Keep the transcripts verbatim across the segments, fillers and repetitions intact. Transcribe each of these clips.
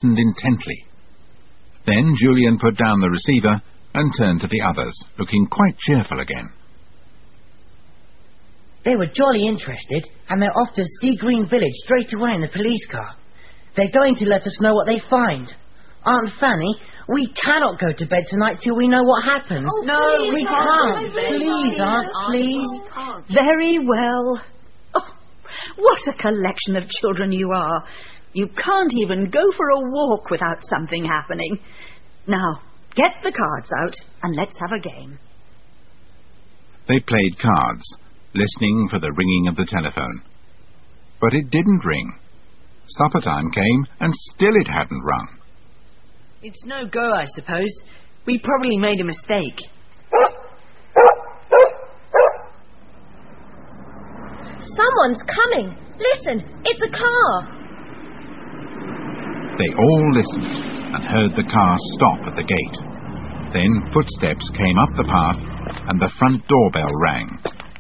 listened intently. Then Julian put down the receiver and turned to the others, looking quite cheerful again. They were jolly interested, and they're off to Sea Green Village straight away in the police car. They're going to let us know what they find. Aunt Fanny, we cannot go to bed tonight till we know what happens. Oh, no, please, we can't. Please, Aunt, please. Very well. Oh, what a collection of children you are. You can't even go for a walk without something happening. Now, get the cards out and let's have a game. They played cards, listening for the ringing of the telephone. But it didn't ring. Supper time came, and still it hadn't rung. It's no go, I suppose. We probably made a mistake. Someone's coming. Listen, it's a car. They all listened and heard the car stop at the gate. Then footsteps came up the path, and the front doorbell rang.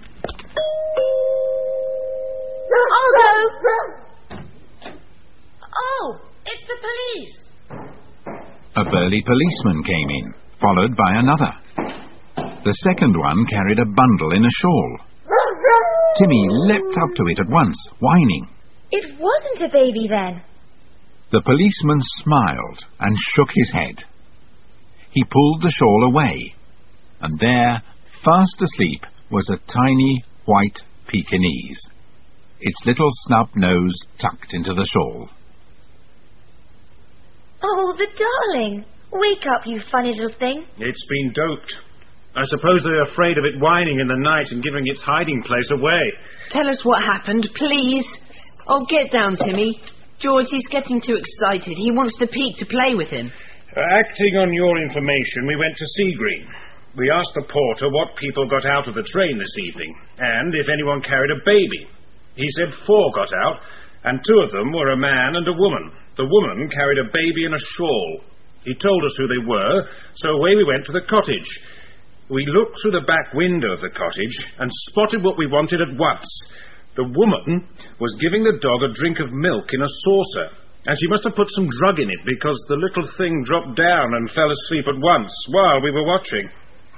I'll go. Oh, it's the police. A burly policeman came in, followed by another. The second one carried a bundle in a shawl. Timmy leapt up to it at once, whining. It wasn't a baby then. The policeman smiled and shook his head. He pulled the shawl away, and there, fast asleep, was a tiny white Pekingese, its little snub nose tucked into the shawl. Oh, the darling. Wake up, you funny little thing. It's been doped. I suppose they're afraid of it whining in the night and giving its hiding place away. Tell us what happened, please. Oh, get down, Timmy. George, he's getting too excited. He wants the Peke to play with him. Uh, acting on your information, we went to Sea Green. We asked the porter what people got out of the train this evening, and if anyone carried a baby. He said four got out, and two of them were a man and a woman. The woman carried a baby in a shawl. He told us who they were, so away we went to the cottage. We looked through the back window of the cottage and spotted what we wanted at once. The woman was giving the dog a drink of milk in a saucer, and she must have put some drug in it because the little thing dropped down and fell asleep at once while we were watching.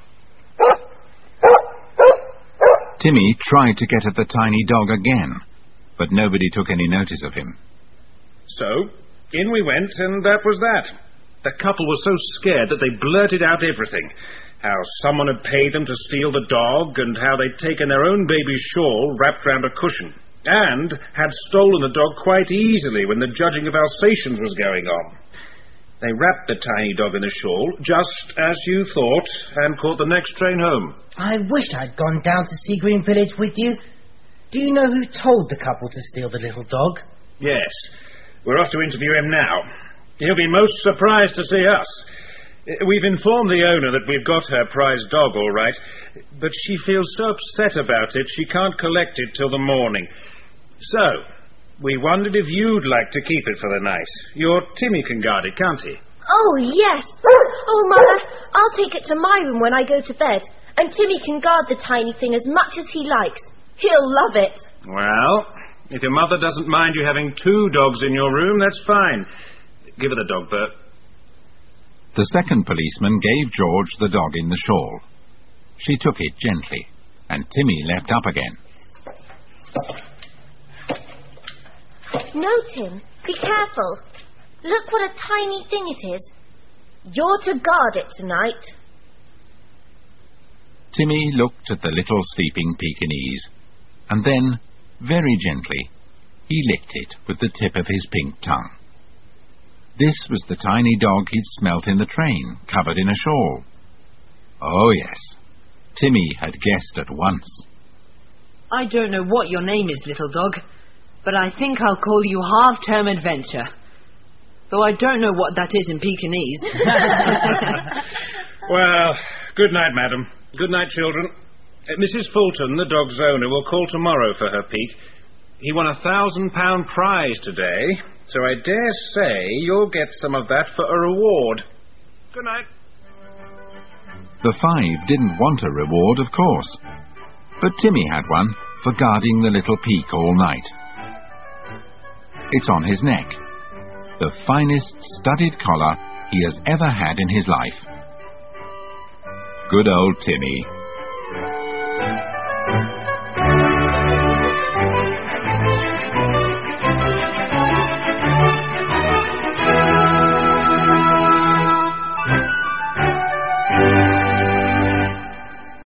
Timmy tried to get at the tiny dog again, but nobody took any notice of him. So, in we went, and that was that. The couple were so scared that they blurted out everything. How someone had paid them to steal the dog, and how they'd taken their own baby's shawl wrapped round a cushion, and had stolen the dog quite easily when the judging of Alsatians was going on. They wrapped the tiny dog in a shawl, just as you thought, and caught the next train home. I wish I'd gone down to Sea Green Village with you. Do you know who told the couple to steal the little dog? Yes. We're off to interview him now. He'll be most surprised to see us. We've informed the owner that we've got her prize dog all right, but she feels so upset about it she can't collect it till the morning. So, we wondered if you'd like to keep it for the night. Your Timmy can guard it, can't he? Oh, yes. Oh, Mother, I'll take it to my room when I go to bed, and Timmy can guard the tiny thing as much as he likes. He'll love it. Well, if your mother doesn't mind you having two dogs in your room, that's fine. Give her the dog, Bert. The second policeman gave George the dog in the shawl. She took it gently, and Timmy leapt up again. No, Tim, be careful. Look what a tiny thing it is. You're to guard it tonight. Timmy looked at the little sleeping Pekingese, and then, very gently, he licked it with the tip of his pink tongue. This was the tiny dog he'd smelt in the train, covered in a shawl. Oh, yes, Timmy had guessed at once. I don't know what your name is, little dog, but I think I'll call you Half-Term Adventure. Though I don't know what that is in Pekingese. Well, good night, madam. Good night, children. Uh, Missus Fulton, the dog's owner, will call tomorrow for her Peke. He won a thousand pound prize today, so I dare say you'll get some of that for a reward. Good night. The five didn't want a reward, of course, but Timmy had one for guarding the little Peke all night. It's on his neck. the finest studded collar he has ever had in his life. Good old Timmy